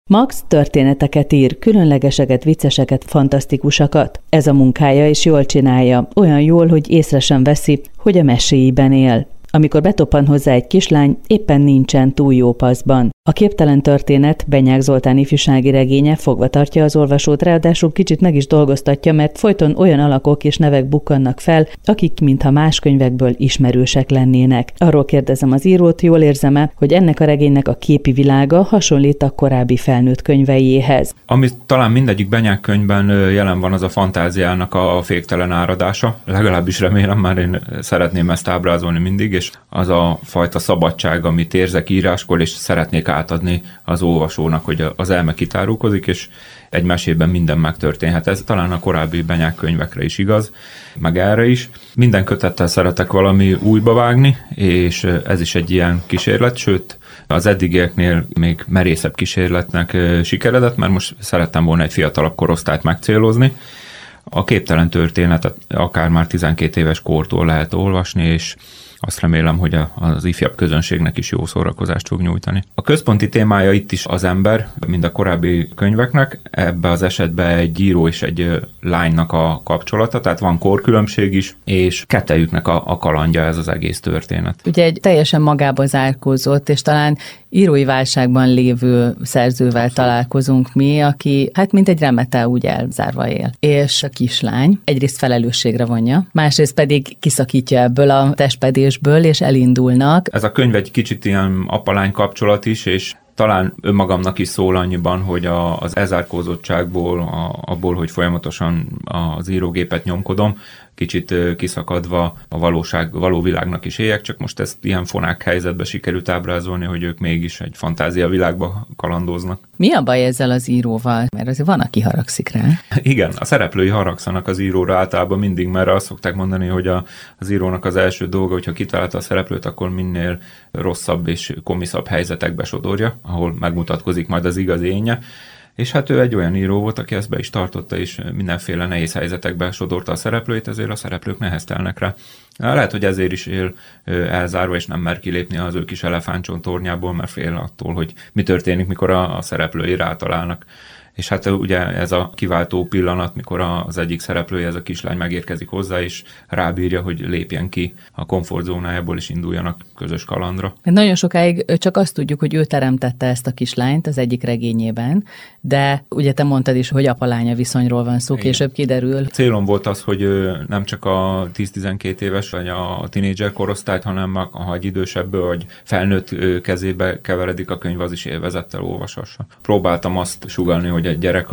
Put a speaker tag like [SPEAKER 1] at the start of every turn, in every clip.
[SPEAKER 1] Max történeteket ír, különlegeseket, vicceseket, fantasztikusakat. Ez a munkája, és jól csinálja, olyan jól, hogy észre sem veszi, hogy a meséiben él. Amikor betoppan hozzá egy kislány, éppen nincsen túl jó paszban. A Képtelen történet, Benyák Zoltán ifjúsági regénye fogva tartja az olvasót, ráadásul kicsit meg is dolgoztatja, mert folyton olyan alakok és nevek bukkannak fel, akik mintha más könyvekből ismerősek lennének. Arról kérdezem az írót, jól érzem-e, hogy ennek a regénynek a képi világa hasonlít a korábbi felnőtt könyveiéhez.
[SPEAKER 2] Ami talán mindegyik Benyák könyvben jelen van, az a fantáziának a féktelen áradása. Legalábbis remélem, már én szeretném ezt ábrázolni mindig, és az a fajta szabadság, amit érzek íráskor, és szeretnék átadni az olvasónak, hogy az elme kitárulkozik, és egy mesében minden megtörténhet. Ez talán a korábbi Benyák könyvekre is igaz, meg erre is. Minden kötettel szeretek valami újba vágni, és ez is egy ilyen kísérlet, sőt, az eddigieknél még merészebb kísérletnek sikeredett, mert most szerettem volna egy fiatalabb korosztályt megcélozni. A Képtelen történetet akár már 12 éves kortól lehet olvasni, és azt remélem, hogy az ifjabb közönségnek is jó szórakozást fog nyújtani. A központi témája itt is az ember, mind a korábbi könyveknek, ebben az esetben egy író és egy lánynak a kapcsolata, tehát van korkülönbség is, és kettejüknek a kalandja ez az egész történet.
[SPEAKER 1] Ugye egy teljesen magába zárkózott, és talán írói válságban lévő szerzővel találkozunk mi, aki hát mint egy remete úgy elzárva él. És a kislány egyrészt felelősségre vonja, másrészt pedig kiszakítja ebből a testpedésből, és elindulnak.
[SPEAKER 2] Ez a könyv egy kicsit ilyen apa-lány kapcsolat is, és talán önmagamnak is szól annyiban, hogy az elzárkózottságból, abból, hogy folyamatosan az írógépet nyomkodom, kicsit kiszakadva a való világnak is éljek, csak most ezt ilyen fonák helyzetbe sikerült ábrázolni, hogy ők mégis egy fantázia világba kalandoznak.
[SPEAKER 1] Mi a baj ezzel az íróval? Mert azért van, aki haragszik rá.
[SPEAKER 2] Igen, a szereplői haragszanak az íróra általában mindig, mert azt szokták mondani, hogy az írónak az első dolga, hogyha kitalálta a szereplőt, akkor minél rosszabb és komiszabb helyzetekbe sodorja, ahol megmutatkozik majd az igazi énje. És hát ő egy olyan író volt, aki ezt be is tartotta, és mindenféle nehéz helyzetekbe sodorta a szereplőit, ezért a szereplők neheztelnek rá. Lehet, hogy ezért is él elzárva, és nem mer kilépni az ő kis elefántcsontornyából, mert fél attól, hogy mi történik, mikor a szereplői rátalálnak. És hát ugye ez a kiváltó pillanat, mikor az egyik szereplője, ez a kislány megérkezik hozzá, és rábírja, hogy lépjen ki a komfortzónájából, és induljanak közös kalandra.
[SPEAKER 1] Nagyon sokáig csak azt tudjuk, hogy ő teremtette ezt a kislányt az egyik regényében, de ugye te mondtad is, hogy apa-lánya viszonyról van szó, később kiderül.
[SPEAKER 2] Célom volt az, hogy nem csak a 10-12 éves, vagy a tínédzser korosztályt, hanem ha egy idősebb, vagy felnőtt kezébe keveredik a könyv, az is élvezettel olvashassa. Próbáltam azt sugallni, hogy egy gyerek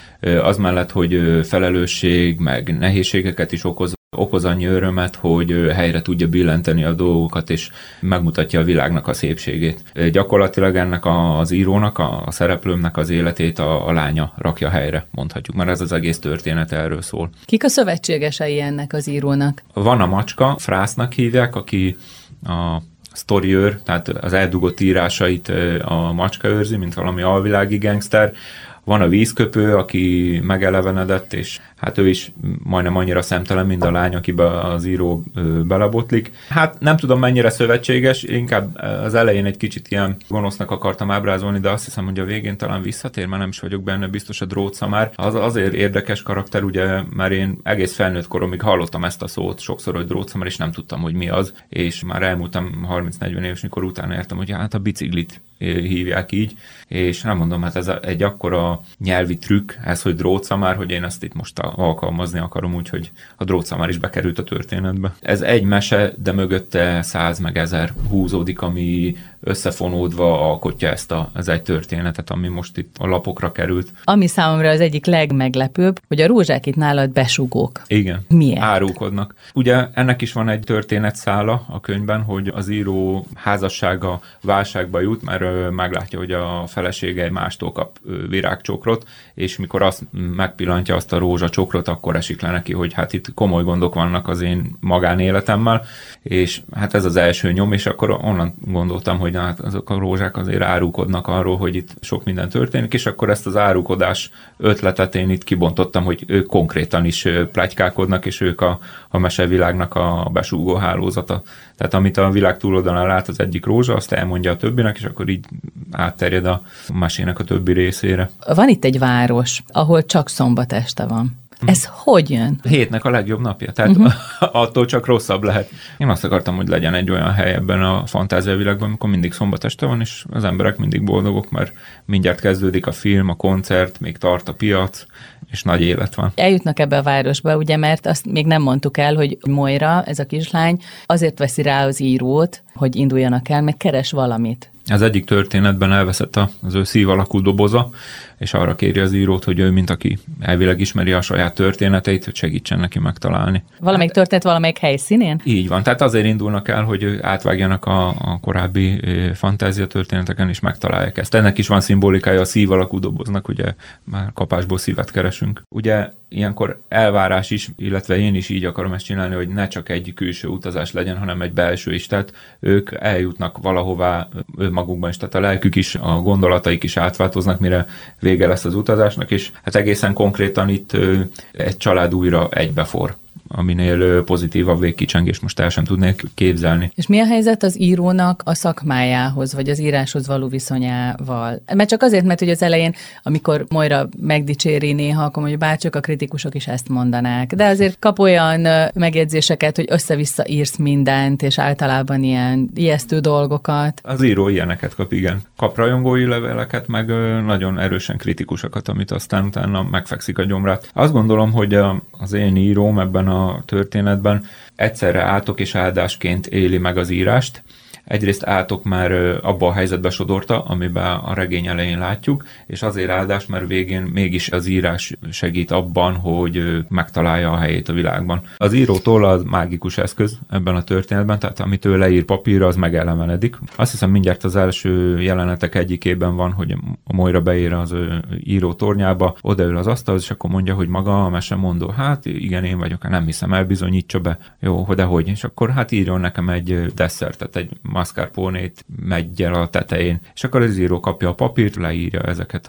[SPEAKER 2] az mellett, hogy felelősség, meg nehézségeket is okoz annyi örömet, hogy helyre tudja billenteni a dolgokat, és megmutatja a világnak a szépségét. Gyakorlatilag ennek az írónak, a szereplőmnek az életét a lánya rakja helyre, mondhatjuk, mert ez az egész történet erről szól.
[SPEAKER 1] Kik a szövetségesei ennek az írónak?
[SPEAKER 2] Van a macska, Frásznak hívják, aki a sztoriőr, tehát az eldugott írásait a macska őrzi, mint valami alvilági gangster. Van a vízköpő, aki megelevenedett, és hát ő is majdnem annyira szemtelen, mint a lány, akibe az író belebotlik. Hát nem tudom, mennyire szövetséges, inkább az elején egy kicsit ilyen gonosznak akartam ábrázolni, de azt hiszem, hogy a végén talán visszatér, mert nem is vagyok benne biztos, a drótszamár. Az azért érdekes karakter, ugye, mert én egész felnőtt koromig hallottam ezt a szót sokszor, hogy drótszamár, és nem tudtam, hogy mi az, és már elmúltam 30-40 éves, mikor utána értem, hogy hát a biciklit hívják így, és nem mondom, hát ez egy akkora nyelvi trükk, ez, hogy drótszamár, hogy én ezt itt most alkalmazni akarom, úgyhogy a drótszamár is bekerült a történetbe. Ez egy mese, de mögötte 100 meg 1000 húzódik, ami összefonódva alkotja ez egy történetet, ami most itt a lapokra került.
[SPEAKER 1] Ami számomra az egyik legmeglepőbb, hogy a rózsák itt nálad besugók.
[SPEAKER 2] Igen.
[SPEAKER 1] Miért?
[SPEAKER 2] Árulkodnak. Ugye ennek is van egy történetszála a könyvben, hogy az író házassága válságba jut, mert meglátja, hogy a felesége egy mástól kap virágcsokrot, és mikor azt megpillantja azt a rózsacsokrot, akkor esik le neki, hogy hát itt komoly gondok vannak az én magánéletemmel, és hát ez az első nyom, és akkor onnan gondoltam, hogy hogy hát azok a rózsák azért árulkodnak arról, hogy itt sok minden történik, és akkor ezt az árulkodás ötletet én itt kibontottam, hogy ők konkrétan is pletykálkodnak, és ők a mesevilágnak a besúgó hálózata. Tehát amit a világ túloldalán lát az egyik rózsa, azt elmondja a többinek, és akkor így átterjed a mesének a többi részére.
[SPEAKER 1] Van itt egy város, ahol csak szombat este van. Ez hogy jön?
[SPEAKER 2] Hétnek a legjobb napja, tehát attól csak rosszabb lehet. Én azt akartam, hogy legyen egy olyan hely ebben a fantáziavilágban, amikor mindig szombat este van, és az emberek mindig boldogok, mert mindjárt kezdődik a film, a koncert, még tart a piac, és nagy élet van.
[SPEAKER 1] Eljutnak ebbe a városba, ugye, mert azt még nem mondtuk el, hogy Moira, ez a kislány, azért veszi rá az írót, hogy induljanak el, meg keres valamit.
[SPEAKER 2] Az egyik történetben elveszett az ő szív alakú doboza, és arra kéri az írót, hogy ő, mint aki elvileg ismeri a saját történeteit, hogy segítsen neki megtalálni.
[SPEAKER 1] Valamelyik történet valamelyik helyszínén?
[SPEAKER 2] Így van, tehát azért indulnak el, hogy átvágjanak a korábbi fantázia történeteken, és megtalálják ezt. Ennek is van szimbolikája a szív alakú doboznak, ugye már kapásból szívet keresünk. Ugye ilyenkor elvárás is, illetve én is így akarom ezt csinálni, hogy ne csak egy külső utazás legyen, hanem egy belső is. Tehát ők eljutnak valahová önmagukban is, tehát a lelkük is, a gondolataik is átváltoznak, mire vége lesz az utazásnak, és hát egészen konkrétan itt egy család újra egybefor, aminél pozitívabb végkicsengés most el sem tudnék képzelni.
[SPEAKER 1] És mi a helyzet az írónak a szakmájához, vagy az íráshoz való viszonyával? Mert csak azért, mert hogy az elején, amikor Moira megdicséri néha, akkor mondjuk bárcsak a kritikusok is ezt mondanák. De azért kap olyan megjegyzéseket, hogy össze-vissza írsz mindent, és általában ilyen ijesztő dolgokat.
[SPEAKER 2] Az író ilyeneket kap, igen. Kap rajongói leveleket, meg nagyon erősen kritikusokat, amit aztán utána megfekszik a gyomrát. Azt gondolom, hogy az én íróm ebben a történetben egyszerre átok és áldásként éli meg az írást. Egyrészt átok, mert abba a helyzetbe sodorta, amiben a regény elején látjuk, és azért áldás, mert végén mégis az írás segít abban, hogy megtalálja a helyét a világban. Az írótól az mágikus eszköz ebben a történetben, tehát amit ő leír papírra, az megelemeledik. Azt hiszem mindjárt az első jelenetek egyikében van, hogy a Moira beér az író tornyába, odaül az asztalhoz, és akkor mondja, hogy maga a mesemondó. Hát igen, én vagyok, nem hiszem, elbizonyítsa be. Jó, de hogy? És akkor hát írjon nekem egy desszertet, egy mascarpone-t meggyel a tetején. És akkor az író kapja a papírt, leírja ezeket,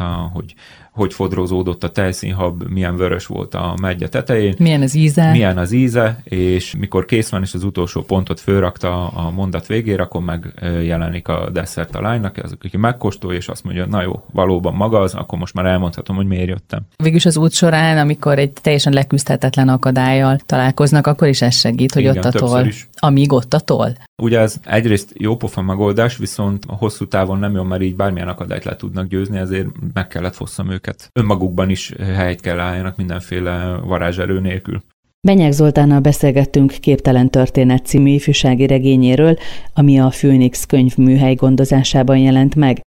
[SPEAKER 2] hogy fodrozódott a tejszínhab, milyen vörös volt a megy a tetején. Milyen az íze, és mikor kész van, és az utolsó pontot fölrakta a mondat végére, akkor megjelenik a desszert a lánynak, az, aki megkóstolja, és azt mondja, na jó, valóban maga az, akkor most már elmondhatom, hogy miért jöttem.
[SPEAKER 1] Végülis az út során, amikor egy teljesen leküzdhetetlen akadállyal találkoznak, akkor is ez segít, hogy igen, ott a toll. Amíg ott a toll.
[SPEAKER 2] Ugye ez egyrészt jópofa megoldás, viszont a hosszú távon nem jó, mert így bármilyen akadályt le tudnak győzni, ezért meg kellett fosszam őket. Önmagukban is helyt kell álljanak mindenféle varázserő nélkül. Benyák Zoltánnal beszélgettünk Képtelen történet című ifjúsági regényéről, ami a Phoenix könyvműhely gondozásában jelent meg.